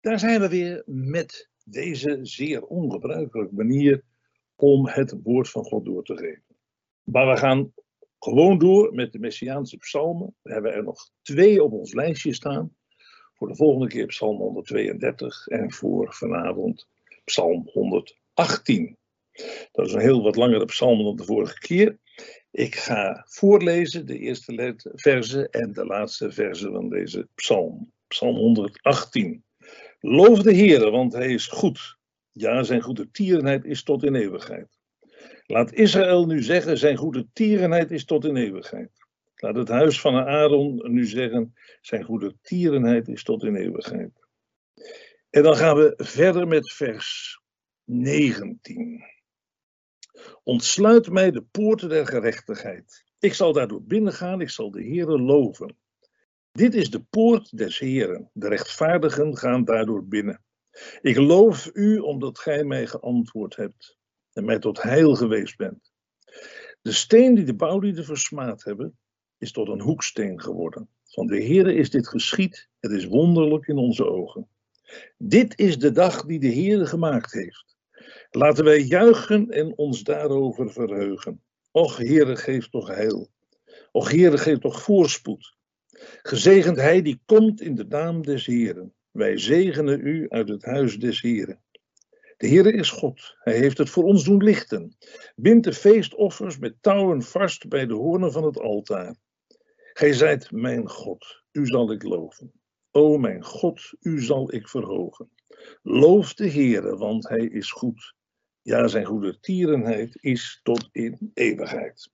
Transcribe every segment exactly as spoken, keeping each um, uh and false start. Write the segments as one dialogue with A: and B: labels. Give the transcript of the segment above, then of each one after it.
A: Daar zijn we weer met deze zeer ongebruikelijke manier om het woord van God door te geven. Maar we gaan gewoon door met de Messiaanse psalmen. We hebben er nog twee op ons lijstje staan. Voor de volgende keer psalm honderdtweeëndertig en voor vanavond psalm honderdachttien. Dat is een heel wat langere psalm dan de vorige keer. Ik ga voorlezen de eerste verzen en de laatste verzen van deze psalm. Psalm honderdachttien. Loof de Heere, want hij is goed. Ja, zijn goede tierenheid is tot in eeuwigheid. Laat Israël nu zeggen, zijn goede tierenheid is tot in eeuwigheid. Laat het huis van Aaron nu zeggen, zijn goede tierenheid is tot in eeuwigheid. En dan gaan we verder met vers negentien. Ontsluit mij de poorten der gerechtigheid. Ik zal daardoor binnengaan, ik zal de Heere loven. Dit is de poort des Heeren. De rechtvaardigen gaan daardoor binnen. Ik loof u omdat gij mij geantwoord hebt en mij tot heil geweest bent. De steen die de bouwlieden versmaad hebben, is tot een hoeksteen geworden. Van de Heere is dit geschied, het is wonderlijk in onze ogen. Dit is de dag die de Heere gemaakt heeft. Laten wij juichen en ons daarover verheugen. Och, Heere, geef toch heil. Och, Heere, geef toch voorspoed. Gezegend hij die komt in de naam des Heeren. Wij zegenen u uit het huis des Heeren. De Heere is God. Hij heeft het voor ons doen lichten. Bindt de feestoffers met touwen vast bij de hoornen van het altaar. Gij zijt mijn God. U zal ik loven. O mijn God, u zal ik verhogen. Loof de Heere, want hij is goed. Ja, zijn goede tierenheid is tot in eeuwigheid.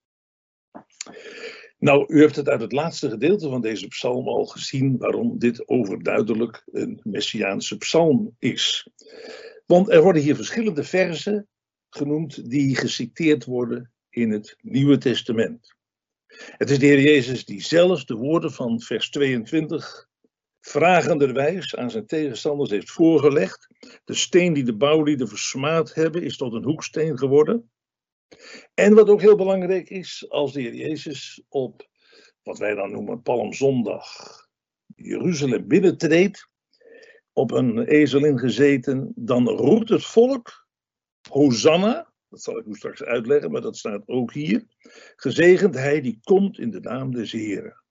A: Nou, u hebt het uit het laatste gedeelte van deze psalm al gezien waarom dit overduidelijk een Messiaanse psalm is. Want er worden hier verschillende verzen genoemd die geciteerd worden in het Nieuwe Testament. Het is de Heer Jezus die zelf de woorden van vers tweeëntwintig vragenderwijs aan zijn tegenstanders heeft voorgelegd. De steen die de bouwlieden versmaad hebben is tot een hoeksteen geworden. En wat ook heel belangrijk is, als de Heer Jezus op wat wij dan noemen Palmzondag Jeruzalem binnentreedt, op een ezel ingezeten, dan roept het volk, Hosanna, dat zal ik u straks uitleggen, maar dat staat ook hier, gezegend hij die komt in de naam des Heeren.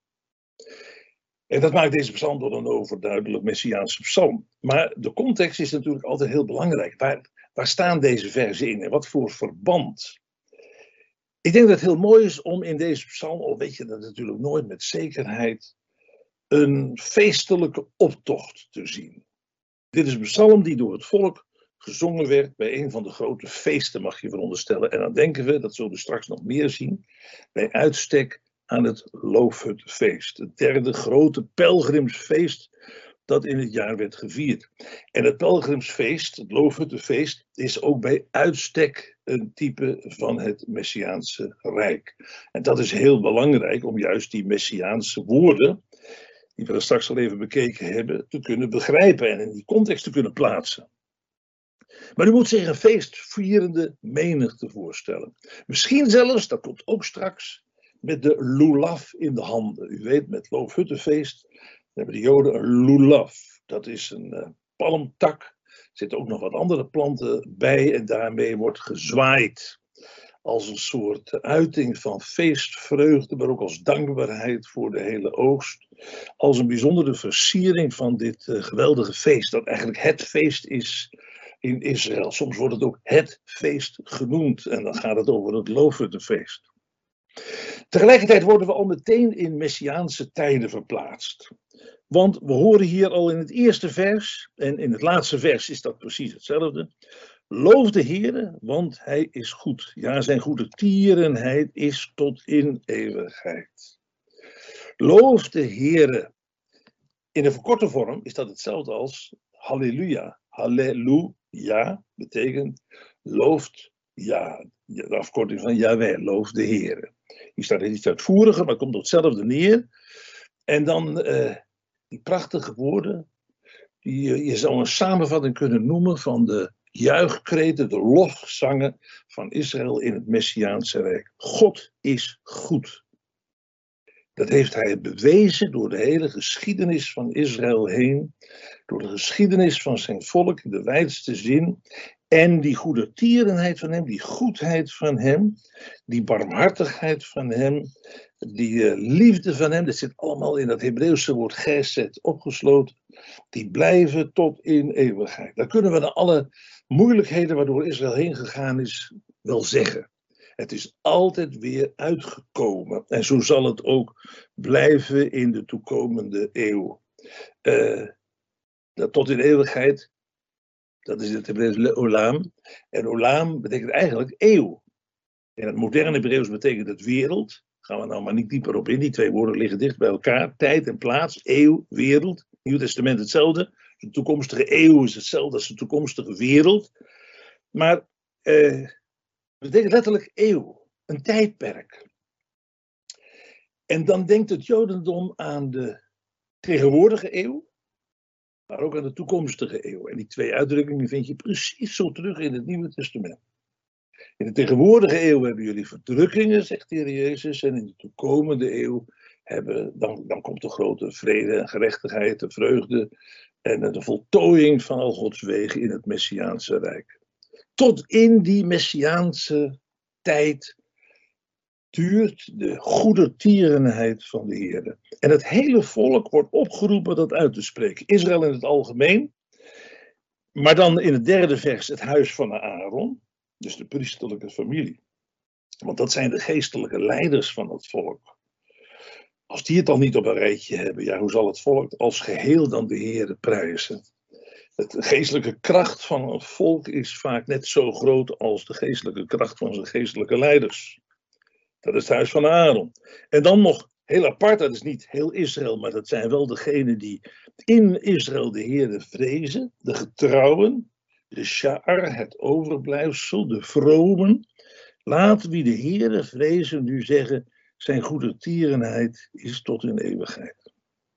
A: En dat maakt deze psalm tot een overduidelijk Messiaanse psalm. Maar de context is natuurlijk altijd heel belangrijk. Waar, waar staan deze verzen in en wat voor verband? Ik denk dat het heel mooi is om in deze psalm, al weet je dat natuurlijk nooit met zekerheid, een feestelijke optocht te zien. Dit is een psalm die door het volk gezongen werd bij een van de grote feesten, mag je veronderstellen. En dan denken we, dat zullen we straks nog meer zien, bij uitstek aan het Loofhuttenfeest. Het derde grote pelgrimsfeest dat in het jaar werd gevierd. En het pelgrimsfeest, het Loofhuttenfeest, is ook bij uitstek een type van het Messiaanse Rijk. En dat is heel belangrijk om juist die Messiaanse woorden, die we er straks al even bekeken hebben, te kunnen begrijpen en in die context te kunnen plaatsen. Maar u moet zich een feestvierende menigte voorstellen. Misschien zelfs, dat komt ook straks, met de lulaf in de handen. U weet, met Loofhuttenfeest hebben de Joden een lulaf. Dat is een uh, palmtak. Er zitten ook nog wat andere planten bij en daarmee wordt gezwaaid. Als een soort uiting van feestvreugde, maar ook als dankbaarheid voor de hele oogst. Als een bijzondere versiering van dit uh, geweldige feest, dat eigenlijk het feest is in Israël. Soms wordt het ook het feest genoemd en dan gaat het over het Loofhuttenfeest. Tegelijkertijd worden we al meteen in Messiaanse tijden verplaatst. Want we horen hier al in het eerste vers, en in het laatste vers is dat precies hetzelfde. Loof de Heere, want hij is goed. Ja, zijn goede tierenheid is tot in eeuwigheid. Loof de Heere. In de verkorte vorm is dat hetzelfde als halleluja. Halleluja betekent looft, ja, de afkorting van Yahweh, loof de Heere. Hier staat iets uitvoeriger, maar komt op hetzelfde neer. En dan uh, die prachtige woorden, die uh, je zou een samenvatting kunnen noemen van de juichkreten, de lofzangen van Israël in het Messiaanse Rijk. God is goed. Dat heeft hij bewezen door de hele geschiedenis van Israël heen. Door de geschiedenis van zijn volk in de wijdste zin. En die goedertierenheid van hem, die goedheid van hem, die barmhartigheid van hem, die uh, liefde van hem, dat zit allemaal in dat Hebreeuwse woord geset opgesloten. Die blijven tot in eeuwigheid. Daar kunnen we dan alle moeilijkheden waardoor Israël heen gegaan is wel zeggen. Het is altijd weer uitgekomen. En zo zal het ook blijven in de toekomende eeuw. Uh, dat tot in eeuwigheid, dat is het Hebreeuws olam. En olam betekent eigenlijk eeuw. In het moderne Hebreeuws betekent het wereld. Gaan we nou maar niet dieper op in. Die twee woorden liggen dicht bij elkaar. Tijd en plaats, eeuw, wereld. Nieuw Testament hetzelfde. De toekomstige eeuw is hetzelfde als de toekomstige wereld. Maar uh, het betekent letterlijk eeuw. Een tijdperk. En dan denkt het Jodendom aan de tegenwoordige eeuw. Maar ook aan de toekomstige eeuw. En die twee uitdrukkingen vind je precies zo terug in het Nieuwe Testament. In de tegenwoordige eeuw hebben jullie verdrukkingen, zegt de Heer Jezus. En in de toekomende eeuw hebben, dan, dan komt de grote vrede en gerechtigheid, de vreugde en de voltooiing van al Gods wegen in het Messiaanse Rijk. Tot in die Messiaanse tijd duurt de goedertierenheid van de Heer. En het hele volk wordt opgeroepen dat uit te spreken. Israël in het algemeen. Maar dan in het derde vers het huis van Aaron. Dus de priesterlijke familie. Want dat zijn de geestelijke leiders van het volk. Als die het dan niet op een rijtje hebben, ja, hoe zal het volk als geheel dan de Heer prijzen? De geestelijke kracht van een volk is vaak net zo groot als de geestelijke kracht van zijn geestelijke leiders. Dat is het huis van Aaron. En dan nog heel apart, dat is niet heel Israël, maar dat zijn wel degenen die in Israël de Heere vrezen, de getrouwen, de Sha'ar, het overblijfsel, de vromen. Laat wie de Heere vrezen nu zeggen, zijn goedertierenheid is tot in eeuwigheid.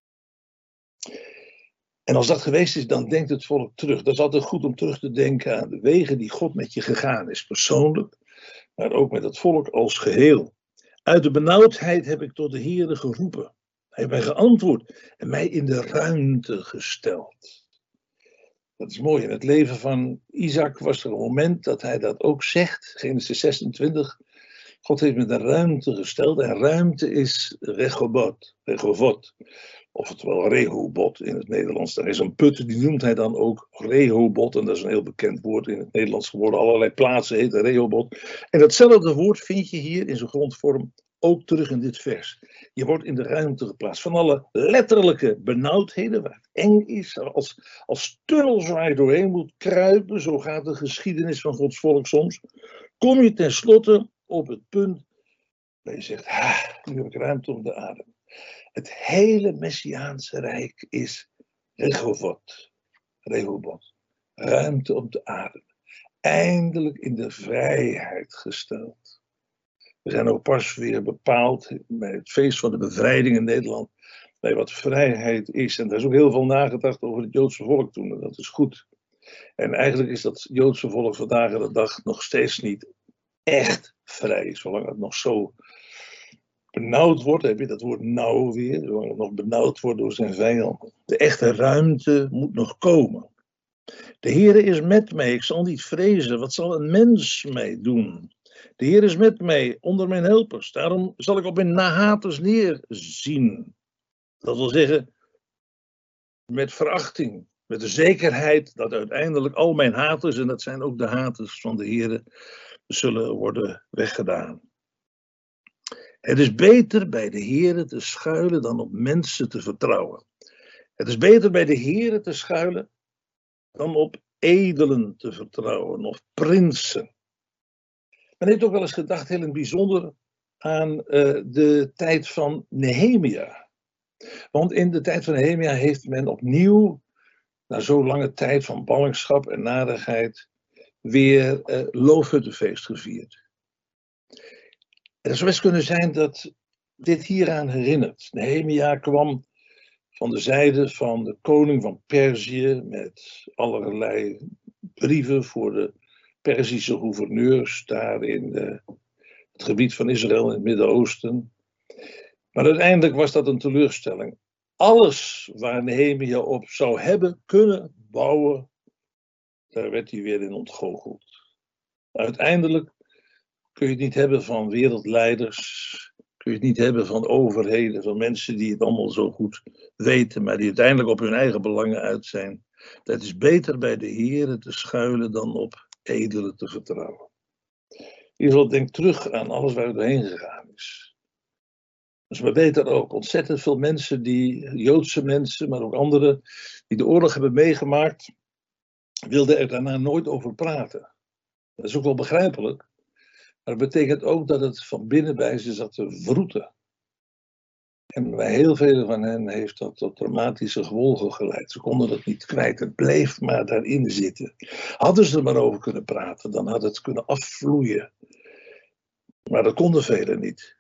A: En als dat geweest is, dan denkt het volk terug. Dat is altijd goed om terug te denken aan de wegen die God met je gegaan is, persoonlijk, maar ook met het volk als geheel. Uit de benauwdheid heb ik tot de Heere geroepen. Hij heeft mij geantwoord en mij in de ruimte gesteld. Dat is mooi. In het leven van Isaac was er een moment dat hij dat ook zegt. Genesis zesentwintig. God heeft me de ruimte gesteld. En ruimte is Rechobot. Rechovot. Oftewel Rehobot in het Nederlands. Er is een put, die noemt hij dan ook Rehobot. En dat is een heel bekend woord in het Nederlands geworden. Allerlei plaatsen heten Rehobot. En datzelfde woord vind je hier in zijn grondvorm ook terug in dit vers. Je wordt in de ruimte geplaatst. Van alle letterlijke benauwdheden, waar het eng is, als, als tunnels waar je doorheen moet kruipen, zo gaat de geschiedenis van Gods volk soms, kom je tenslotte op het punt waar je zegt, ah, nu heb ik ruimte om de adem. Het hele Messiaanse Rijk is Rechobot. Rehobot. Ruimte om te ademen. Eindelijk in de vrijheid gesteld. We zijn ook pas weer bepaald bij het feest van de bevrijding in Nederland. Bij wat vrijheid is. En daar is ook heel veel nagedacht over het Joodse volk toen. En dat is goed. En eigenlijk is dat Joodse volk vandaag de dag nog steeds niet echt vrij. Zolang het nog zo benauwd wordt, heb je dat woord nauw weer. Zolang het nog benauwd wordt door zijn vijanden. De echte ruimte moet nog komen. De Heere is met mij, ik zal niet vrezen. Wat zal een mens mij doen? De Heer is met mij, onder mijn helpers. Daarom zal ik op mijn nahaters neerzien. Dat wil zeggen, met verachting. Met de zekerheid dat uiteindelijk al mijn haters, en dat zijn ook de haters van de Heer, zullen worden weggedaan. Het is beter bij de Heer te schuilen dan op mensen te vertrouwen. Het is beter bij de Heer te schuilen dan op edelen te vertrouwen of prinsen. Men heeft ook wel eens gedacht, heel in het bijzonder, aan uh, de tijd van Nehemia. Want in de tijd van Nehemia heeft men opnieuw, na zo'n lange tijd van ballingschap en narigheid, weer uh, loofhuttenfeest gevierd. En het zou best kunnen zijn dat dit hieraan herinnert. Nehemia kwam van de zijde van de koning van Perzië met allerlei brieven voor de Perzische gouverneurs daar in uh, het gebied van Israël in het Midden-Oosten. Maar uiteindelijk was dat een teleurstelling. Alles waar Nehemia op zou hebben kunnen bouwen, daar werd hij weer in ontgoocheld. Uiteindelijk kun je het niet hebben van wereldleiders, kun je het niet hebben van overheden, van mensen die het allemaal zo goed weten, maar die uiteindelijk op hun eigen belangen uit zijn. Het is beter bij de Heere te schuilen dan op edelen te vertrouwen. Israël denkt terug aan alles waar het doorheen gegaan is. Dus we weten ook ontzettend veel mensen, die, Joodse mensen, maar ook anderen, die de oorlog hebben meegemaakt, wilden er daarna nooit over praten. Dat is ook wel begrijpelijk. Maar dat betekent ook dat het van binnen bij ze zat te wroeten. En bij heel velen van hen heeft dat tot traumatische gevolgen geleid. Ze konden dat niet kwijt. Het bleef maar daarin zitten. Hadden ze er maar over kunnen praten, dan had het kunnen afvloeien. Maar dat konden velen niet.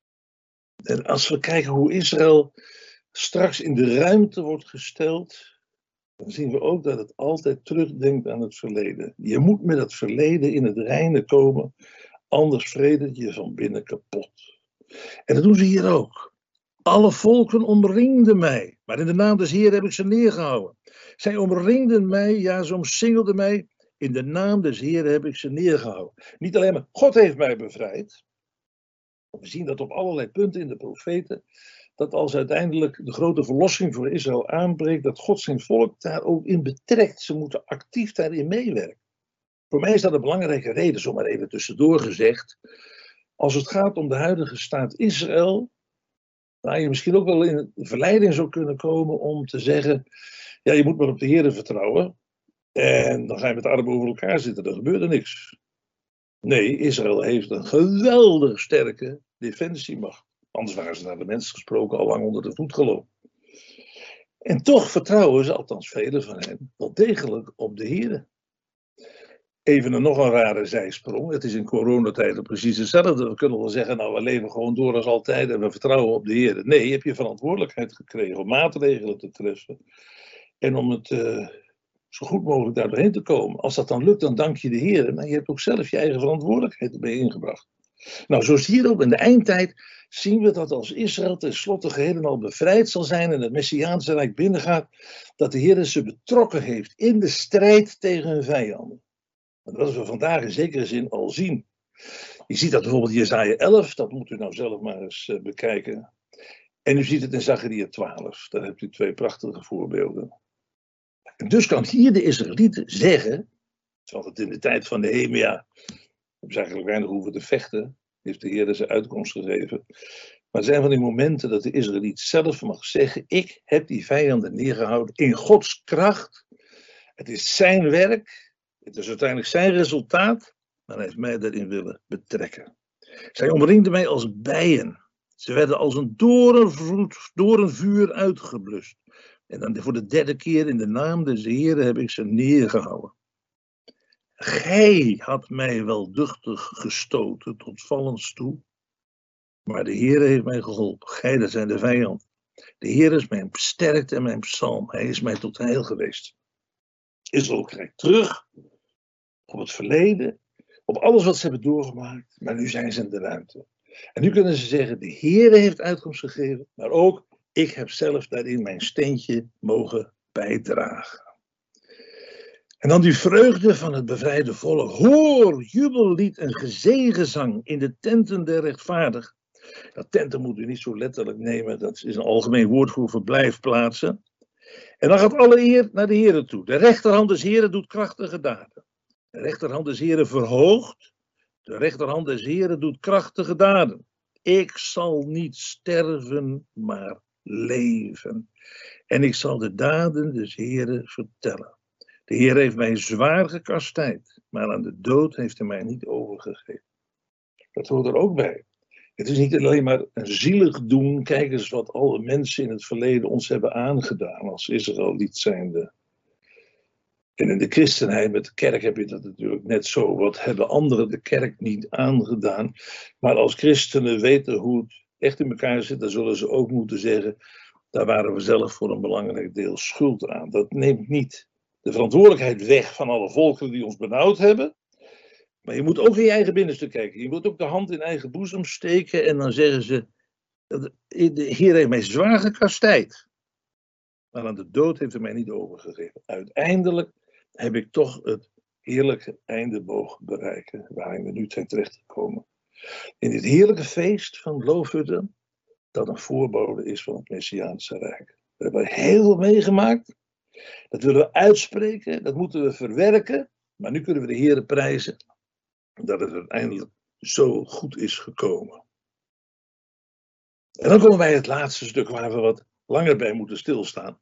A: En als we kijken hoe Israël straks in de ruimte wordt gesteld, dan zien we ook dat het altijd terugdenkt aan het verleden. Je moet met het verleden in het reine komen, anders vredet je van binnen kapot. En dat doen ze hier ook. Alle volken omringden mij, maar in de naam des Heeren heb ik ze neergehouden. Zij omringden mij, ja, ze omsingelden mij. In de naam des Heeren heb ik ze neergehouden. Niet alleen maar God heeft mij bevrijd. We zien dat op allerlei punten in de profeten, dat als uiteindelijk de grote verlossing voor Israël aanbreekt, dat God zijn volk daar ook in betrekt. Ze moeten actief daarin meewerken. Voor mij is dat een belangrijke reden, zomaar even tussendoor gezegd. Als het gaat om de huidige staat Israël, waar je misschien ook wel in de verleiding zou kunnen komen om te zeggen, ja, je moet maar op de Heere vertrouwen. En dan ga je met de armen over elkaar zitten, dan gebeurt er niks. Nee, Israël heeft een geweldig sterke defensiemacht. Anders waren ze naar de mensen gesproken al lang onder de voet gelopen. En toch vertrouwen ze, althans velen van hen, wel degelijk op de Heere. Even een nog een rare zijsprong. Het is in coronatijden precies hetzelfde. We kunnen wel zeggen, nou we leven gewoon door als altijd en we vertrouwen op de Heere. Nee, je hebt je verantwoordelijkheid gekregen om maatregelen te treffen. En om het uh, zo goed mogelijk daar doorheen te komen. Als dat dan lukt, dan dank je de Heere. Maar je hebt ook zelf je eigen verantwoordelijkheid erbij ingebracht. Nou, zoals hier ook in de eindtijd zien we dat als Israël tenslotte geheel en al bevrijd zal zijn en het Messiaanse Rijk binnengaat, dat de Heere ze betrokken heeft in de strijd tegen hun vijanden. En dat is we vandaag in zekere zin al zien. Je ziet dat bijvoorbeeld in Jesaja elf, dat moet u nou zelf maar eens uh, bekijken. En u ziet het in Zacharia twaalf, daar hebt u twee prachtige voorbeelden. En dus kan hier de Israëlieten zeggen, zoals het in de tijd van Nehemia, hebben ze eigenlijk weinig hoeven te vechten, heeft de Heer zijn uitkomst gegeven. Maar er zijn van die momenten dat de Israëliet zelf mag zeggen, ik heb die vijanden neergehouden in Gods kracht. Het is zijn werk. Het is uiteindelijk zijn resultaat, maar hij heeft mij daarin willen betrekken. Zij omringden mij als bijen. Ze werden als een doornvloed, doornvuur uitgeblust. En dan voor de derde keer in de naam des Heeren heb ik ze neergehouden. Gij had mij wel duchtig gestoten tot vallens toe, maar de Heere heeft mij geholpen. Gij, dat zijn de vijanden. De Heer is mijn sterkte en mijn psalm. Hij is mij tot heil geweest. Israël kijkt terug op het verleden, op alles wat ze hebben doorgemaakt, maar nu zijn ze in de ruimte. En nu kunnen ze zeggen, de Heere heeft uitkomst gegeven, maar ook, ik heb zelf daarin mijn steentje mogen bijdragen. En dan die vreugde van het bevrijde volk. Hoor, jubellied en gezegenzang in de tenten der rechtvaardigen. Dat tenten moet u niet zo letterlijk nemen, dat is een algemeen woord voor verblijfplaatsen. En dan gaat alle eer naar de Heere toe. De rechterhand des Heeren doet krachtige daden. De rechterhand des Heeren verhoogt. De rechterhand des Heeren doet krachtige daden. Ik zal niet sterven, maar leven. En ik zal de daden des Heeren vertellen. De Heer heeft mij zwaar gekastijd, maar aan de dood heeft hij mij niet overgegeven. Dat hoort er ook bij. Het is niet alleen maar een zielig doen. Kijk eens wat alle mensen in het verleden ons hebben aangedaan als Israëliet zijnde. En in de christenheid met de kerk heb je dat natuurlijk net zo. Wat hebben anderen de kerk niet aangedaan? Maar als christenen weten hoe het echt in elkaar zit, dan zullen ze ook moeten zeggen, daar waren we zelf voor een belangrijk deel schuld aan. Dat neemt niet de verantwoordelijkheid weg van alle volkeren die ons benauwd hebben. Maar je moet ook in je eigen binnenste kijken. Je moet ook de hand in eigen boezem steken en dan zeggen ze, De Heer heeft mij zwaar gekastijd. Maar aan de dood heeft hij mij niet overgegeven. Uiteindelijk heb ik toch het heerlijke einde mogen bereiken. Waarin we nu zijn terechtgekomen. In dit heerlijke feest van Loofhuttten. Dat een voorbode is van het Messiaanse Rijk. We hebben heel veel meegemaakt. Dat willen we uitspreken. Dat moeten we verwerken. Maar nu kunnen we de Heer prijzen. Dat het uiteindelijk zo goed is gekomen. En dan komen wij bij het laatste stuk waar we wat langer bij moeten stilstaan.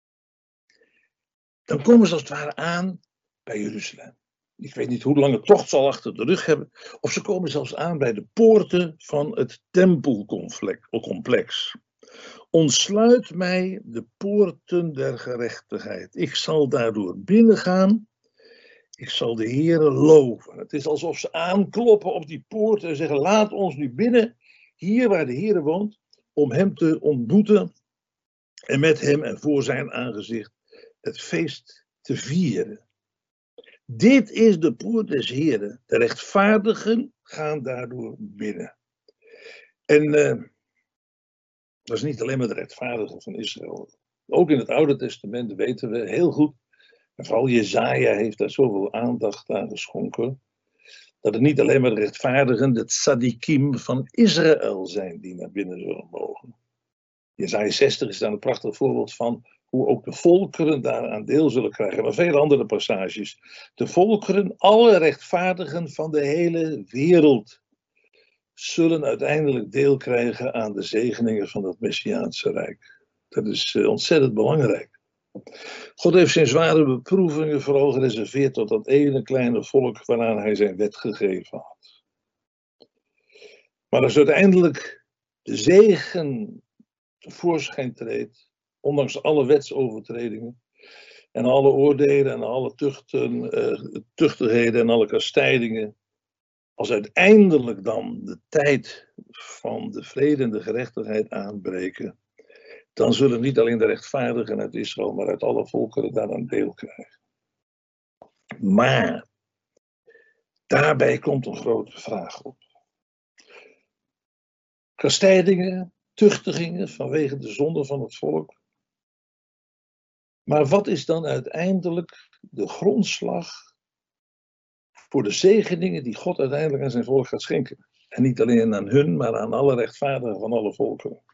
A: Dan komen ze als het ware aan bij Jeruzalem. Ik weet niet hoe lange tocht ze al achter de rug hebben. Of ze komen zelfs aan bij de poorten van het tempelcomplex. Ontsluit mij de poorten der gerechtigheid. Ik zal daardoor binnengaan. Ik zal de Heere loven. Het is alsof ze aankloppen op die poorten en zeggen: laat ons nu binnen, hier waar de Heere woont, om hem te ontmoeten en met hem en voor zijn aangezicht het feest te vieren. Dit is de poort des Heeren. De rechtvaardigen gaan daardoor binnen. En uh, dat is niet alleen maar de rechtvaardigen van Israël. Ook in het Oude Testament weten we heel goed, en vooral Jezaja heeft daar zoveel aandacht aan geschonken, dat het niet alleen maar de rechtvaardigen, de tzadikim van Israël zijn die naar binnen zullen mogen. Jezaja zestig is daar een prachtig voorbeeld van hoe ook de volkeren daaraan deel zullen krijgen. Maar vele andere passages. De volkeren, alle rechtvaardigen van de hele wereld, zullen uiteindelijk deel krijgen aan de zegeningen van het Messiaanse Rijk. Dat is uh, ontzettend belangrijk. God heeft zijn zware beproevingen vooral gereserveerd tot dat ene kleine volk waaraan hij zijn wet gegeven had. Maar als uiteindelijk de zegen tevoorschijn treedt, ondanks alle wetsovertredingen en alle oordelen en alle tuchten, uh, tuchtigheden en alle kastijdingen, als uiteindelijk dan de tijd van de vrede en de gerechtigheid aanbreken, dan zullen niet alleen de rechtvaardigen uit Israël, maar uit alle volkeren daaraan deel krijgen. Maar daarbij komt een grote vraag op. Kastijdingen, tuchtigingen vanwege de zonde van het volk. Maar wat is dan uiteindelijk de grondslag voor de zegeningen die God uiteindelijk aan zijn volk gaat schenken? En niet alleen aan hun, maar aan alle rechtvaardigen van alle volkeren.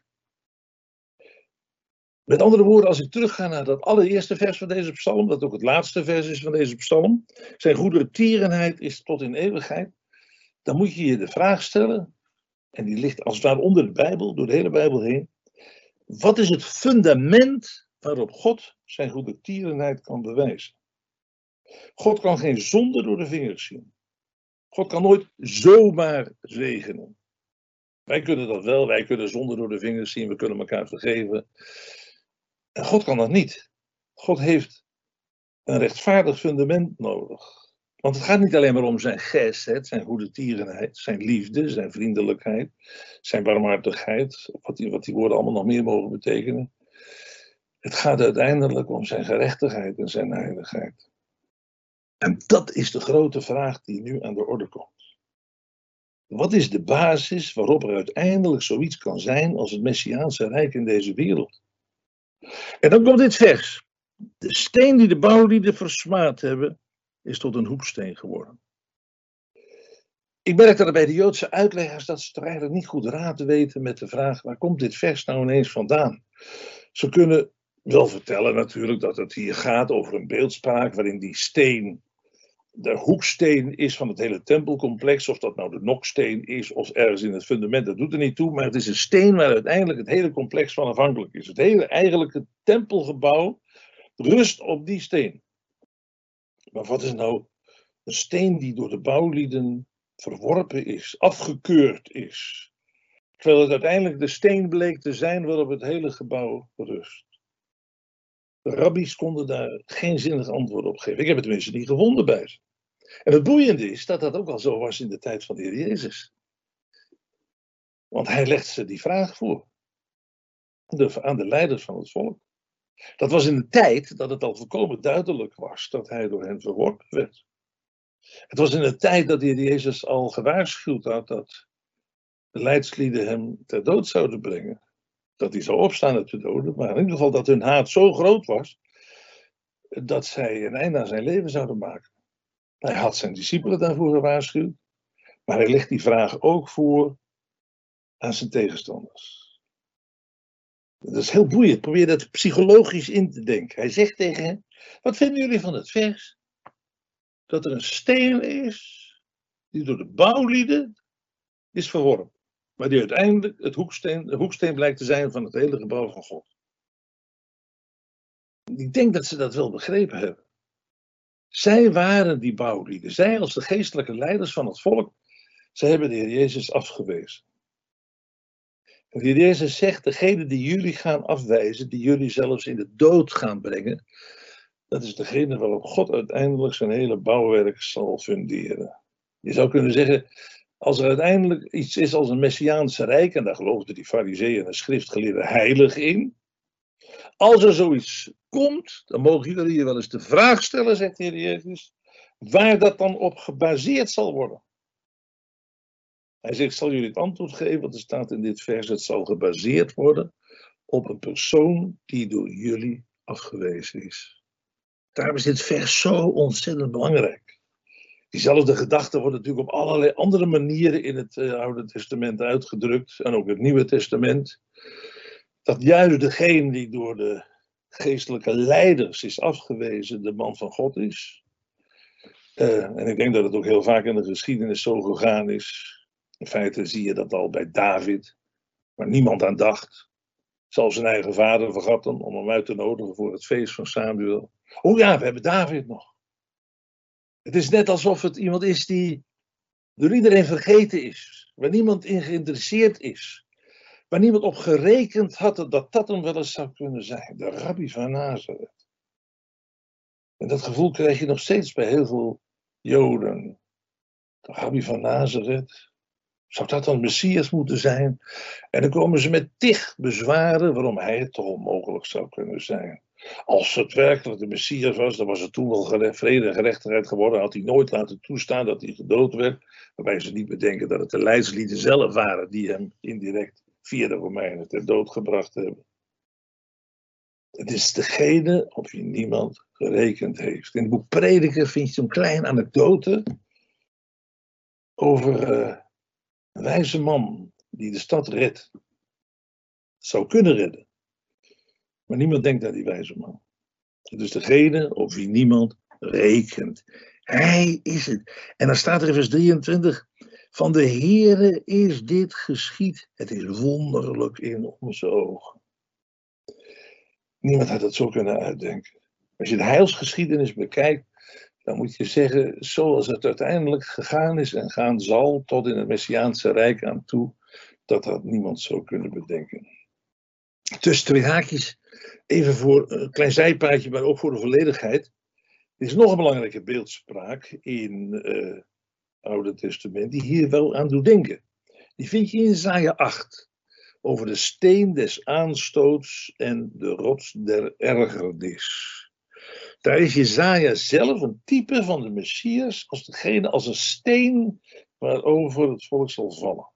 A: Met andere woorden, als ik terugga naar dat allereerste vers van deze psalm, dat ook het laatste vers is van deze psalm, zijn goedertierenheid is tot in eeuwigheid, dan moet je je de vraag stellen, en die ligt als het ware onder de Bijbel, door de hele Bijbel heen, wat is het fundament waarop God zijn goedertierenheid kan bewijzen? God kan geen zonde door de vingers zien. God kan nooit zomaar zegenen. Wij kunnen dat wel, wij kunnen zonde door de vingers zien, we kunnen elkaar vergeven. En God kan dat niet. God heeft een rechtvaardig fundament nodig. Want het gaat niet alleen maar om zijn gesed, zijn goedertierenheid, zijn liefde, zijn vriendelijkheid, zijn barmhartigheid, wat die, wat die woorden allemaal nog meer mogen betekenen. Het gaat uiteindelijk om zijn gerechtigheid en zijn heiligheid. En dat is de grote vraag die nu aan de orde komt. Wat is de basis waarop er uiteindelijk zoiets kan zijn als het Messiaanse Rijk in deze wereld? En dan komt dit vers. De steen die de bouwlieden versmaad hebben, is tot een hoeksteen geworden. Ik merk dat er bij de Joodse uitleggers dat ze toch eigenlijk niet goed raad te weten met de vraag, waar komt dit vers nou ineens vandaan? Ze kunnen wel vertellen natuurlijk dat het hier gaat over een beeldspraak waarin die steen de hoeksteen is van het hele tempelcomplex, of dat nou de noksteen is of ergens in het fundament, dat doet er niet toe, maar het is een steen waar uiteindelijk het hele complex van afhankelijk is. Het hele eigenlijke tempelgebouw rust op die steen. Maar wat is nou een steen die door de bouwlieden verworpen is, afgekeurd is, terwijl het uiteindelijk de steen bleek te zijn waarop het hele gebouw rust? De rabbies konden daar geen zinnig antwoord op geven. Ik heb het tenminste niet gevonden bij ze. En het boeiende is dat dat ook al zo was in de tijd van de Heer Jezus. Want hij legt ze die vraag voor. De, aan de leiders van het volk. Dat was in de tijd dat het al volkomen duidelijk was dat hij door hen verworpen werd. Het was in de tijd dat de Heer Jezus al gewaarschuwd had dat de leidslieden hem ter dood zouden brengen. Dat hij zou opstaan uit de doden, maar in ieder geval dat hun haat zo groot was, dat zij een einde aan zijn leven zouden maken. Hij had zijn discipelen daarvoor gewaarschuwd, maar hij legt die vraag ook voor aan zijn tegenstanders. Dat is heel boeiend, probeer dat psychologisch in te denken. Hij zegt tegen hen, wat vinden jullie van het vers? Dat er een steen is, die door de bouwlieden is verworpen. Maar die uiteindelijk het hoeksteen, de hoeksteen blijkt te zijn van het hele gebouw van God. Ik denk dat ze dat wel begrepen hebben. Zij waren die bouwlieden. Zij als de geestelijke leiders van het volk. Zij hebben de Heer Jezus afgewezen. De Heer Jezus zegt, degene die jullie gaan afwijzen, die jullie zelfs in de dood gaan brengen, dat is degene waarop God uiteindelijk zijn hele bouwwerk zal funderen. Je zou kunnen zeggen, als er uiteindelijk iets is als een Messiaanse rijk, en daar geloofden die farizeeën en schriftgeleerden heilig in, als er zoiets komt, dan mogen jullie je wel eens de vraag stellen, zegt de Heer Jezus, waar dat dan op gebaseerd zal worden. Hij zegt, ik zal jullie het antwoord geven, want er staat in dit vers, het zal gebaseerd worden op een persoon die door jullie afgewezen is. Daarom is dit vers zo ontzettend belangrijk. Diezelfde gedachten worden natuurlijk op allerlei andere manieren in het uh, Oude Testament uitgedrukt, en ook het Nieuwe Testament. Dat juist degene die door de geestelijke leiders is afgewezen, de man van God is. Uh, en ik denk dat het ook heel vaak in de geschiedenis zo gegaan is. In feite zie je dat al bij David, waar niemand aan dacht. Zelfs zijn eigen vader vergat hem om hem uit te nodigen voor het feest van Samuel. Oh ja, we hebben David nog. Het is net alsof het iemand is die door iedereen vergeten is. Waar niemand in geïnteresseerd is. Waar niemand op gerekend had dat dat hem wel eens zou kunnen zijn. De Rabbi van Nazareth. En dat gevoel krijg je nog steeds bij heel veel Joden. De Rabbi van Nazareth. Zou dat dan Messias moeten zijn? En dan komen ze met tig bezwaren waarom hij het toch onmogelijk zou kunnen zijn. Als het werkelijk de Messias was, dan was het toen wel vrede en gerechtigheid geworden. Had hij nooit laten toestaan dat hij gedood werd. Waarbij ze niet bedenken dat het de leidslieden zelf waren die hem indirect via de Romeinen ter dood gebracht hebben. Het is degene op wie niemand gerekend heeft. In het boek Prediker vind je zo'n kleine anekdote over uh, een wijze man die de stad redt. Zou kunnen redden. Maar niemand denkt aan die wijze man. Het is degene op wie niemand rekent. Hij is het. En dan staat er in vers drieëntwintig. Van de Heere is dit geschied. Het is wonderlijk in onze ogen. Niemand had het zo kunnen uitdenken. Als je de heilsgeschiedenis bekijkt, dan moet je zeggen, zoals het uiteindelijk gegaan is en gaan zal, tot in het Messiaanse Rijk aan toe, dat had niemand zo kunnen bedenken. Tussen twee haakjes, even voor een klein zijpaadje, maar ook voor de volledigheid. Er is nog een belangrijke beeldspraak in het uh, Oude Testament, die hier wel aan doet denken. Die vind je in Jesaja acht, over de steen des aanstoots en de rots der ergernis. Daar is Jesaja zelf een type van de Messias als degene als een steen waarover het volk zal vallen.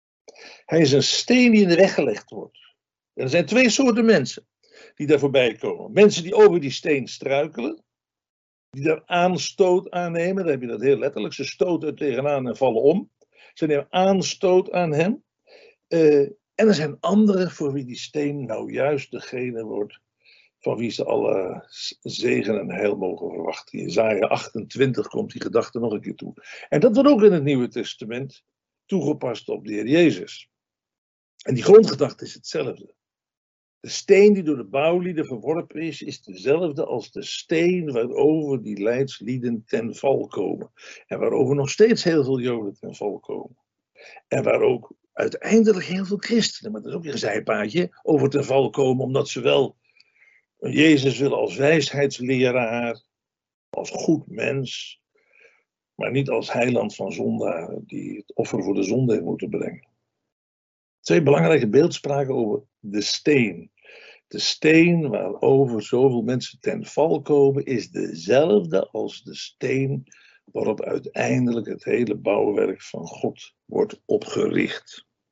A: Hij is een steen die in de weg gelegd wordt. En er zijn twee soorten mensen die daar voorbij komen. Mensen die over die steen struikelen, die daar aanstoot aan nemen, dan heb je dat heel letterlijk. Ze stoten er tegenaan en vallen om. Ze nemen aanstoot aan hem. Uh, en er zijn anderen voor wie die steen nou juist degene wordt van wie ze alle zegen en heil mogen verwachten. In Jesaja achtentwintig komt die gedachte nog een keer toe. En dat wordt ook in het Nieuwe Testament toegepast op de Heer Jezus. En die grondgedachte is hetzelfde. De steen die door de bouwlieden verworpen is, is dezelfde als de steen waarover die leidslieden ten val komen. En waarover nog steeds heel veel Joden ten val komen. En waar ook uiteindelijk heel veel christenen, maar dat is ook weer een zijpaadje, over ten val komen, omdat ze wel Jezus willen als wijsheidsleraar, als goed mens, maar niet als heiland van zondaren die het offer voor de zonde heeft moeten brengen. Twee belangrijke beeldspraken over de steen. De steen waarover zoveel mensen ten val komen is dezelfde als de steen waarop uiteindelijk het hele bouwwerk van God wordt opgericht.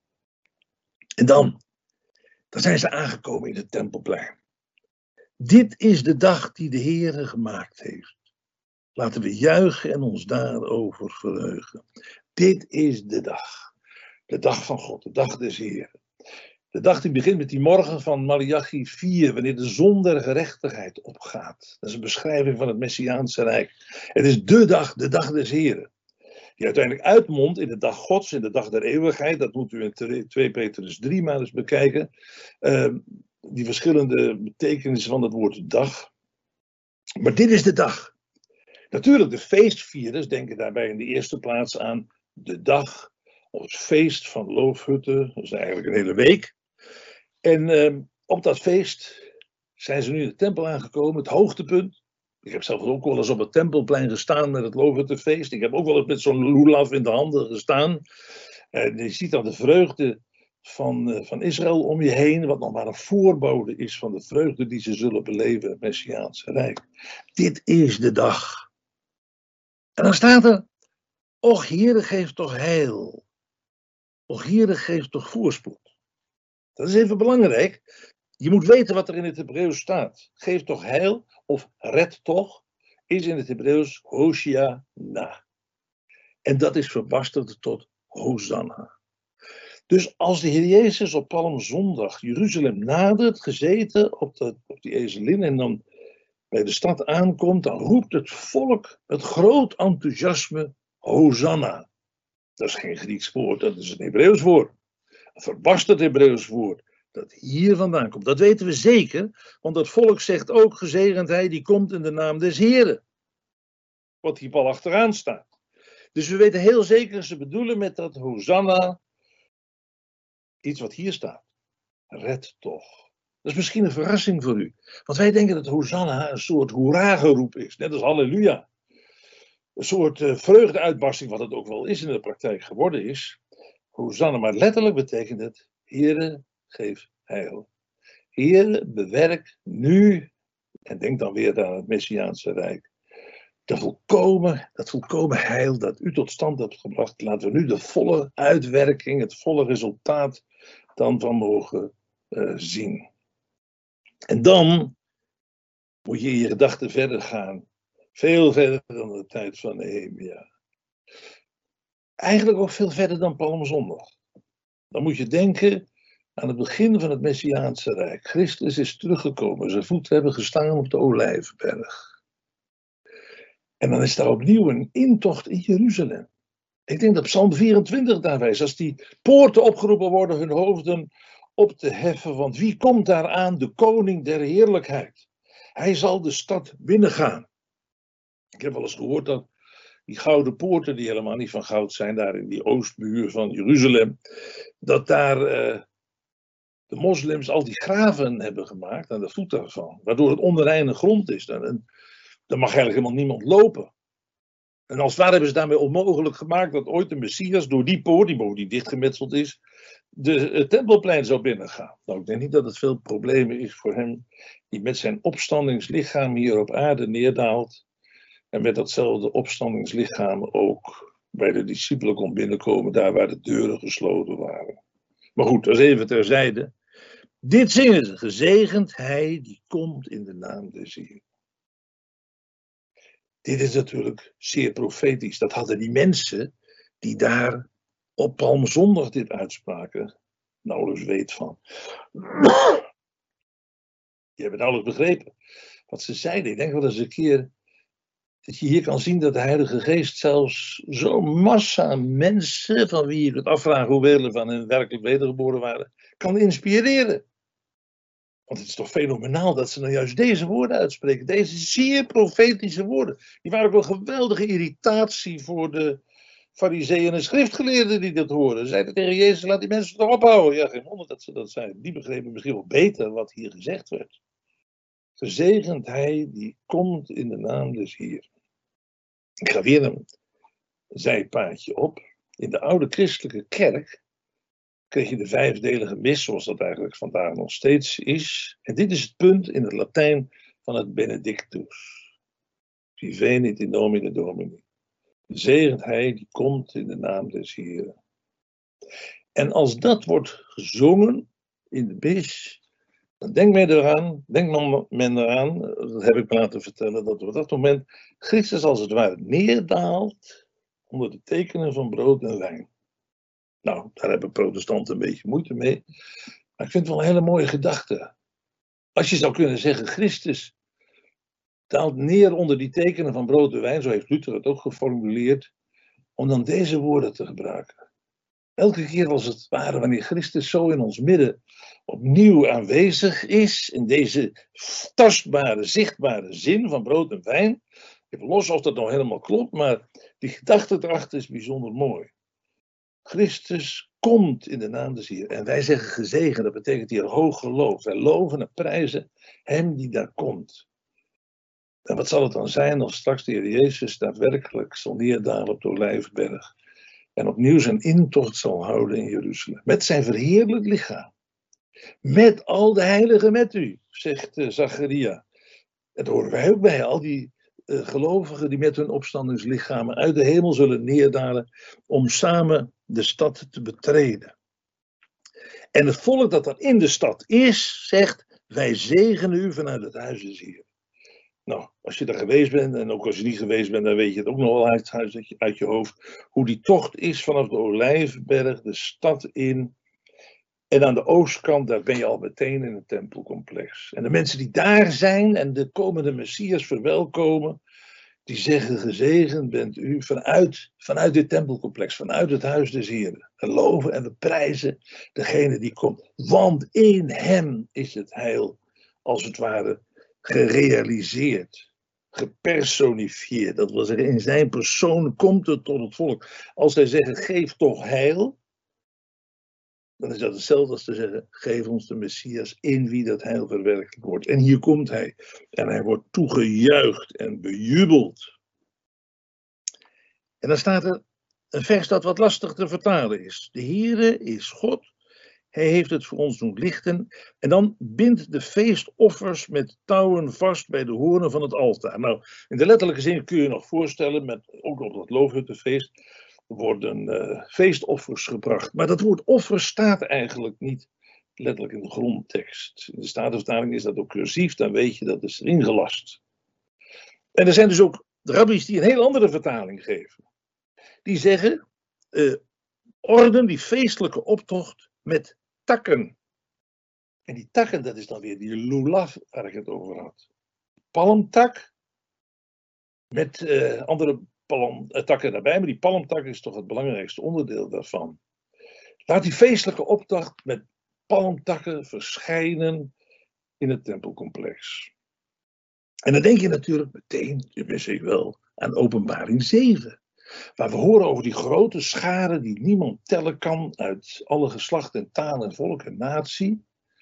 A: En dan, dan zijn ze aangekomen in het Tempelplein. Dit is de dag die de Heere gemaakt heeft. Laten we juichen en ons daarover verheugen. Dit is de dag. De dag van God, de dag des Heeren. De dag die begint met die morgen van Maleachi vier, wanneer de zon der gerechtigheid opgaat. Dat is een beschrijving van het Messiaanse Rijk. Het is de dag, de dag des Heren. Die uiteindelijk uitmondt in de dag Gods, in de dag der eeuwigheid. Dat moet u in twee Petrus drie maar eens bekijken. Uh, die verschillende betekenissen van het woord dag. Maar dit is de dag. Natuurlijk, de feestvierders denken daarbij in de eerste plaats aan de dag, of het feest van Loofhutten. Dat is eigenlijk een hele week. En uh, op dat feest zijn ze nu in de tempel aangekomen, het hoogtepunt. Ik heb zelf ook wel eens op het Tempelplein gestaan met het Loofhuttenfeest. Ik heb ook wel eens met zo'n loelaf in de handen gestaan. En je ziet dan de vreugde van, uh, van Israël om je heen, wat nog maar een voorbode is van de vreugde die ze zullen beleven in het Messiaanse Rijk. Dit is de dag. En dan staat er, och Heere geeft toch heil. Och Heere geeft toch voorspoed. Dat is even belangrijk. Je moet weten wat er in het Hebreeuws staat. Geef toch heil, of red toch, is in het Hebreeuws Hoshiana. En dat is verbasterd tot Hosanna. Dus als de Heer Jezus op Palmzondag Jeruzalem nadert, gezeten op, de, op die ezelin en dan bij de stad aankomt, dan roept het volk met groot enthousiasme Hosanna. Dat is geen Grieks woord, dat is een Hebreeuws woord. Een verbasterd Hebreeuws woord. Dat hier vandaan komt. Dat weten we zeker, want het volk zegt ook, gezegend hij die komt in de naam des Heren. Wat hier al achteraan staat. Dus we weten heel zeker, ze bedoelen met dat Hosanna iets wat hier staat. Red toch. Dat is misschien een verrassing voor u. Want wij denken dat Hosanna een soort hoera-geroep is, net als halleluja. Een soort uh, vreugdeuitbarsting, wat het ook wel is in de praktijk geworden is. Hosanna, maar letterlijk betekent het, Heere, geef heil. Heer, bewerk nu, en denk dan weer aan het Messiaanse Rijk, de volkomen, dat volkomen heil dat u tot stand hebt gebracht. Laten we nu de volle uitwerking, het volle resultaat dan van mogen uh, zien. En dan moet je in je gedachten verder gaan. Veel verder dan de tijd van Nehemia. Eigenlijk ook veel verder dan Palmzondag. Dan moet je denken aan het begin van het Messiaanse Rijk. Christus is teruggekomen. Zijn voeten hebben gestaan op de Olijfberg. En dan is daar opnieuw een intocht in Jeruzalem. Ik denk dat Psalm vierentwintig daar wijst. Als die poorten opgeroepen worden hun hoofden op te heffen. Want wie komt daar aan? De koning der heerlijkheid. Hij zal de stad binnengaan. Ik heb wel eens gehoord dat die gouden poorten, die helemaal niet van goud zijn, daar in die oostmuur van Jeruzalem, dat daar uh, de moslims al die graven hebben gemaakt aan de voet daarvan, waardoor het onreine grond is. En, en daar mag eigenlijk helemaal niemand lopen. En als het ware hebben ze daarmee onmogelijk gemaakt dat ooit de Messias door die poort, die bovendien dichtgemetseld is, de, het Tempelplein zou binnengaan. Nou, ik denk niet dat het veel problemen is voor hem, die met zijn opstandingslichaam hier op aarde neerdaalt. En met datzelfde opstandingslichaam ook bij de discipelen kon binnenkomen, daar waar de deuren gesloten waren. Maar goed, dat is even terzijde. Dit zingen ze, gezegend hij die komt in de naam des Heeren. Dit is natuurlijk zeer profetisch. Dat hadden die mensen die daar op Palmzondag dit uitspraken nauwelijks weet van. Die hebben nauwelijks begrepen wat ze zeiden. Ik denk wel eens een keer dat je hier kan zien dat de Heilige Geest zelfs zo'n massa mensen, van wie je kunt afvragen hoeveel er van hen werkelijk wedergeboren waren, kan inspireren. Want het is toch fenomenaal dat ze nou juist deze woorden uitspreken. Deze zeer profetische woorden. Die waren ook wel geweldige irritatie voor de farizeeën en schriftgeleerden die dat hoorden. Ze zeiden tegen Jezus, laat die mensen toch ophouden. Ja, geen wonder dat ze dat zeiden. Die begrepen misschien wel beter wat hier gezegd werd. Gezegend hij die komt in de naam des Heeren. Ik ga weer een zijpaadje op. In de oude christelijke kerk kreeg je de vijfdelige mis, zoals dat eigenlijk vandaag nog steeds is. En dit is het punt in het Latijn van het Benedictus. Si venit in nomine Domini. Gezegend hij die komt in de naam des Heeren. En als dat wordt gezongen in de bis, dan denkt men eraan, denkt men eraan, dat heb ik me laten vertellen, dat op dat moment Christus als het ware neerdaalt onder de tekenen van brood en wijn. Nou, daar hebben protestanten een beetje moeite mee, maar ik vind het wel een hele mooie gedachte. Als je zou kunnen zeggen, Christus daalt neer onder die tekenen van brood en wijn, zo heeft Luther het ook geformuleerd, om dan deze woorden te gebruiken. Elke keer als het ware wanneer Christus zo in ons midden opnieuw aanwezig is, in deze tastbare, zichtbare zin van brood en wijn, even los of dat nou helemaal klopt, maar die gedachte erachter is bijzonder mooi. Christus komt in de naam des Heer. En wij zeggen gezegend, dat betekent hier hoog geloof. Wij loven en prijzen hem die daar komt. En wat zal het dan zijn als straks de Heer Jezus daadwerkelijk zal neerdalen op de Olijfberg en opnieuw zijn intocht zal houden in Jeruzalem. Met zijn verheerlijk lichaam. Met al de heiligen met u, zegt uh, Zacharia. En daar horen wij ook bij, al die uh, gelovigen die met hun opstandingslichamen uit de hemel zullen neerdalen om samen de stad te betreden. En het volk dat dan in de stad is, zegt, wij zegenen u vanuit het huis des Heeren. Nou, als je daar geweest bent, en ook als je niet geweest bent, dan weet je het ook nog wel uit, uit, uit je hoofd, hoe die tocht is vanaf de Olijfberg, de stad in. En aan de oostkant, daar ben je al meteen in het tempelcomplex. En de mensen die daar zijn en de komende Messias verwelkomen, die zeggen, gezegend bent u vanuit, vanuit dit tempelcomplex, vanuit het huis des Heeren. We loven en we prijzen degene die komt. Want in hem is het heil, als het ware, gerealiseerd, gepersonifieerd. Dat wil zeggen, in zijn persoon komt het tot het volk. Als zij zeggen, geef toch heil, dan is dat hetzelfde als te zeggen, geef ons de Messias in wie dat heil verwerkelijk wordt. En hier komt hij. En hij wordt toegejuicht en bejubeld. En dan staat er een vers dat wat lastig te vertalen is. De Heere is God. Hij heeft het voor ons doen lichten. En dan bindt de feestoffers met touwen vast bij de hoornen van het altaar. Nou, in de letterlijke zin kun je je nog voorstellen, met ook op dat loofhuttenfeest worden uh, feestoffers gebracht. Maar dat woord offer staat eigenlijk niet letterlijk in de grondtekst. In de Statenvertaling is dat ook cursief, dan weet je dat is erin gelast. En er zijn dus ook rabbies die een heel andere vertaling geven. Die zeggen, uh, orden die feestelijke optocht met takken. En die takken, dat is dan weer die lulav waar ik het over had. Palmtak met uh, andere palmtakken daarbij, maar die palmtak is toch het belangrijkste onderdeel daarvan. Laat die feestelijke optocht met palmtakken verschijnen in het tempelcomplex. En dan denk je natuurlijk meteen, je wist ik wel, aan Openbaring zeven. Waar we horen over die grote scharen die niemand tellen kan uit alle geslachten en taal en volk en natie.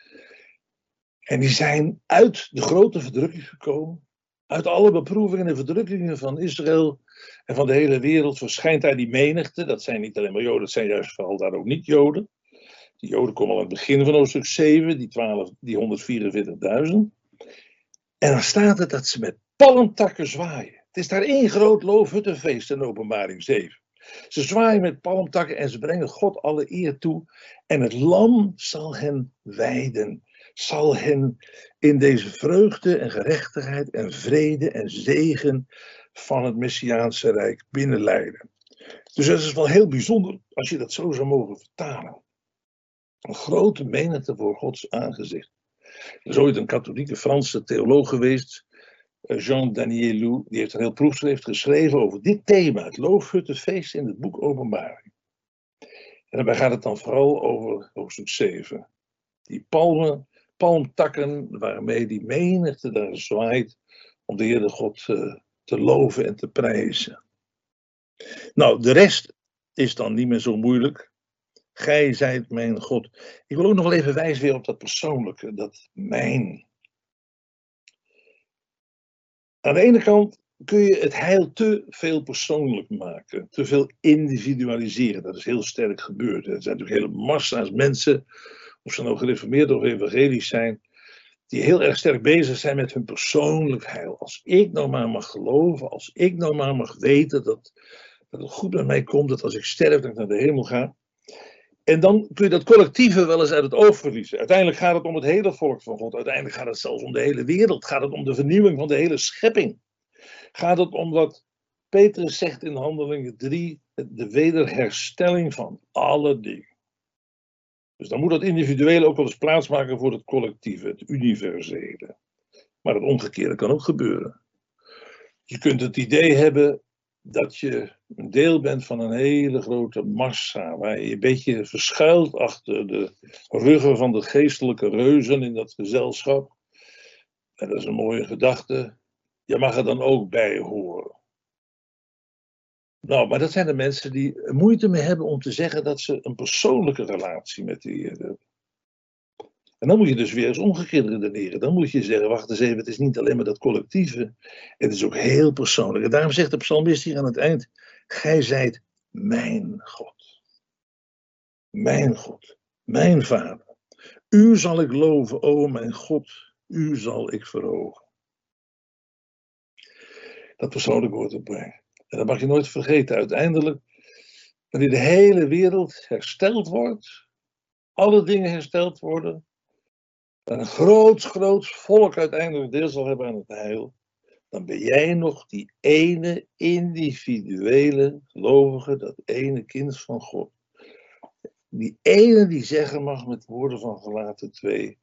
A: En die zijn uit de grote verdrukking gekomen. Uit alle beproevingen en verdrukkingen van Israël en van de hele wereld verschijnt daar die menigte. Dat zijn niet alleen maar Joden, dat zijn juist vooral daar ook niet Joden. Die Joden komen al aan het begin van hoofdstuk zeven, die, twaalf, die honderdvierenveertigduizend. En dan staat het dat ze met palmtakken zwaaien. Het is daar één groot loofhuttenfeest in Openbaring zeven. Ze zwaaien met palmtakken en ze brengen God alle eer toe. En het lam zal hen wijden. Zal hen in deze vreugde en gerechtigheid en vrede en zegen van het Messiaanse Rijk binnenleiden. Dus dat is wel heel bijzonder als je dat zo zou mogen vertalen. Een grote menigte voor Gods aangezicht. Er is ooit een katholieke Franse theoloog geweest, Jean Danielou, die heeft een heel proefschrift geschreven over dit thema, het loofhuttenfeest in het boek Openbaring. En daarbij gaat het dan vooral over hoofdstuk zeven. Die palmen, palmtakken waarmee die menigte daar zwaait om de Heere God uh, te loven en te prijzen. Nou, de rest is dan niet meer zo moeilijk. Gij zijt mijn God. Ik wil ook nog wel even wijzen weer op dat persoonlijke, dat mijn. Aan de ene kant kun je het heil te veel persoonlijk maken, te veel individualiseren. Dat is heel sterk gebeurd. Er zijn natuurlijk hele massa's mensen, of ze nou gereformeerd of evangelisch zijn, die heel erg sterk bezig zijn met hun persoonlijk heil. Als ik nou maar mag geloven, als ik nou maar mag weten dat, dat het goed met mij komt, dat als ik sterf dat ik naar de hemel ga. En dan kun je dat collectieve wel eens uit het oog verliezen. Uiteindelijk gaat het om het hele volk van God. Uiteindelijk gaat het zelfs om de hele wereld. Gaat het om de vernieuwing van de hele schepping. Gaat het om wat Petrus zegt in Handelingen drie, de wederherstelling van alle dingen. Dus dan moet dat individuele ook wel eens plaatsmaken voor het collectieve, het universele. Maar het omgekeerde kan ook gebeuren. Je kunt het idee hebben dat je een deel bent van een hele grote massa, waar je een beetje verschuilt achter de ruggen van de geestelijke reuzen in dat gezelschap. En dat is een mooie gedachte. Je mag er dan ook bij horen. Nou, maar dat zijn de mensen die moeite mee hebben om te zeggen dat ze een persoonlijke relatie met de Heer hebben. En dan moet je dus weer eens omgekeerd redeneren. Dan moet je zeggen, wacht eens even, het is niet alleen maar dat collectieve. Het is ook heel persoonlijk. En daarom zegt de psalmist hier aan het eind, gij zijt mijn God. Mijn God. Mijn Vader. U zal ik loven, o mijn God. U zal ik verhogen. Dat persoonlijk hoort erbij. En dat mag je nooit vergeten. Uiteindelijk, wanneer de hele wereld hersteld wordt, alle dingen hersteld worden, en een groot, groot volk uiteindelijk deel zal hebben aan het heil, dan ben jij nog die ene individuele gelovige, dat ene kind van God. Die ene die zeggen mag met woorden van Galaten twee,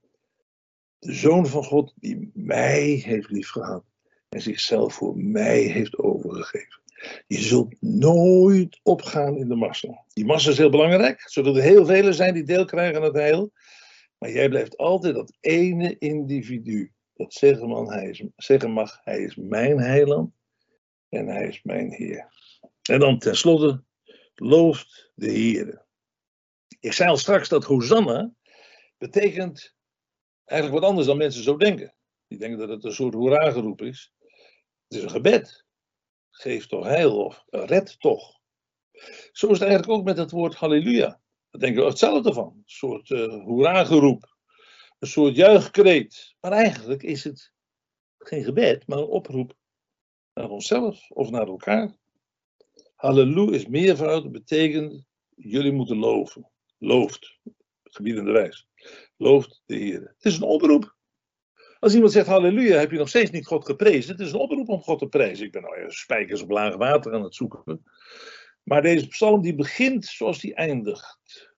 A: de Zoon van God die mij heeft liefgehad en zichzelf voor mij heeft overgegeven. Je zult nooit opgaan in de massa. Die massa is heel belangrijk, zodat er heel velen zijn die deel krijgen aan het heil. Maar jij blijft altijd dat ene individu. Dat zeggen, man, hij is, zeggen mag, hij is mijn heiland en hij is mijn Heer. En dan tenslotte, looft de Heer. Ik zei al straks dat Hosanna betekent eigenlijk wat anders dan mensen zo denken. Die denken dat het een soort hoera-geroep is. Het is een gebed. Geef toch heil of red toch. Zo is het eigenlijk ook met het woord halleluja. Daar denken we hetzelfde van. Een soort uh, hoera-geroep. Een soort juichkreet. Maar eigenlijk is het geen gebed, maar een oproep naar onszelf of naar elkaar. Halleluja is meervoud, dat betekent jullie moeten loven. Looft, gebiedende wijs. Looft de Heer. Het is een oproep. Als iemand zegt halleluja, heb je nog steeds niet God geprezen. Het is een oproep om God te prijzen. Ik ben nou ja, spijkers op laag water aan het zoeken. Maar deze psalm die begint zoals die eindigt.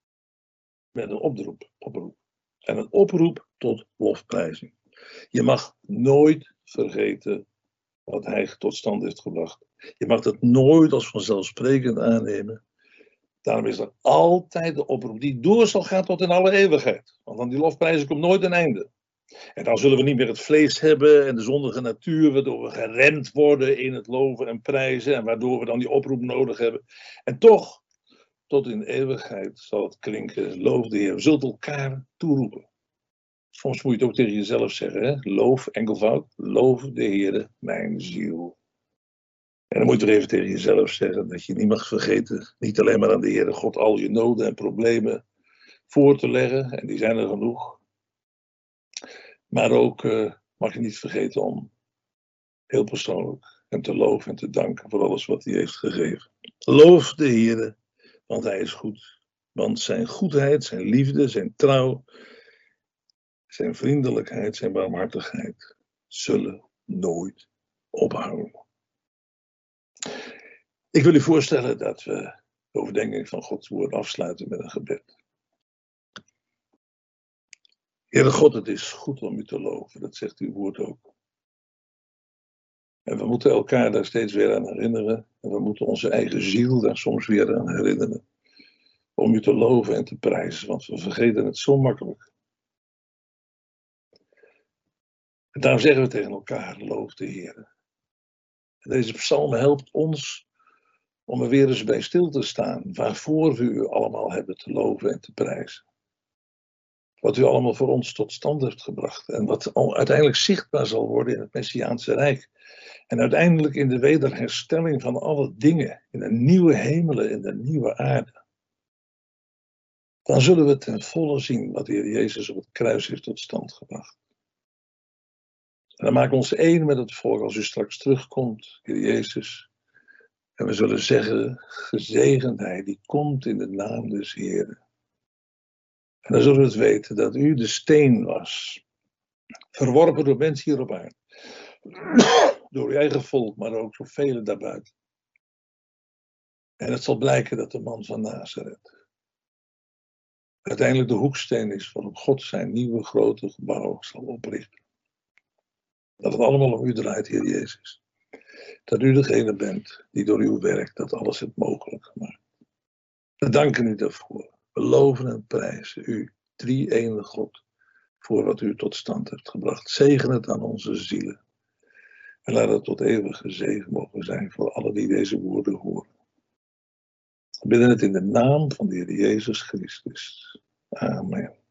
A: Met een oproep. oproep. En een oproep tot lofprijzing. Je mag nooit vergeten wat hij tot stand heeft gebracht. Je mag het nooit als vanzelfsprekend aannemen. Daarom is er altijd de oproep die door zal gaan tot in alle eeuwigheid. Want aan die lofprijzing komt nooit een einde. En dan zullen we niet meer het vlees hebben en de zondige natuur, waardoor we geremd worden in het loven en prijzen en waardoor we dan die oproep nodig hebben. En toch, tot in eeuwigheid zal het klinken, loof de Heer. We zullen elkaar toeroepen. Soms moet je het ook tegen jezelf zeggen, hè? Loof, enkelvoud, loof de Heer, mijn ziel. En dan moet je er even tegen jezelf zeggen dat je niet mag vergeten, niet alleen maar aan de Heere God al je noden en problemen voor te leggen, en die zijn er genoeg. Maar ook uh, mag je niet vergeten om heel persoonlijk hem te loven en te danken voor alles wat hij heeft gegeven. Loof de Heere, want hij is goed. Want zijn goedheid, zijn liefde, zijn trouw, zijn vriendelijkheid, zijn barmhartigheid zullen nooit ophouden. Ik wil u voorstellen dat we de overdenking van Gods woord afsluiten met een gebed. Heere God, het is goed om u te loven, dat zegt uw woord ook. En we moeten elkaar daar steeds weer aan herinneren. En we moeten onze eigen ziel daar soms weer aan herinneren. Om u te loven en te prijzen, want we vergeten het zo makkelijk. En daarom zeggen we tegen elkaar, loof de Heer. En deze psalm helpt ons om er weer eens bij stil te staan, waarvoor we u allemaal hebben te loven en te prijzen. Wat u allemaal voor ons tot stand heeft gebracht. En wat uiteindelijk zichtbaar zal worden in het Messiaanse Rijk. En uiteindelijk in de wederherstelling van alle dingen. In de nieuwe hemelen, in de nieuwe aarde. Dan zullen we ten volle zien wat de Heer Jezus op het kruis heeft tot stand gebracht. En dan maak ons één met het volk als u straks terugkomt, Heer Jezus. En we zullen zeggen, gezegend hij die komt in de naam des Heeren. En dan zullen we het weten dat u de steen was. Verworpen door mensen hier op aarde. Door uw eigen volk, maar ook door velen daarbuiten. En het zal blijken dat de man van Nazareth uiteindelijk de hoeksteen is waarop God zijn nieuwe grote gebouw zal oprichten. Dat het allemaal om u draait, Heer Jezus. Dat u degene bent die door uw werk dat alles heeft mogelijk gemaakt. We danken u daarvoor. We loven en prijzen u, drie-enige God, voor wat u tot stand hebt gebracht. Zegen het aan onze zielen. En laat het tot eeuwige zegen mogen zijn voor allen die deze woorden horen. We bidden het in de naam van de Heer Jezus Christus. Amen.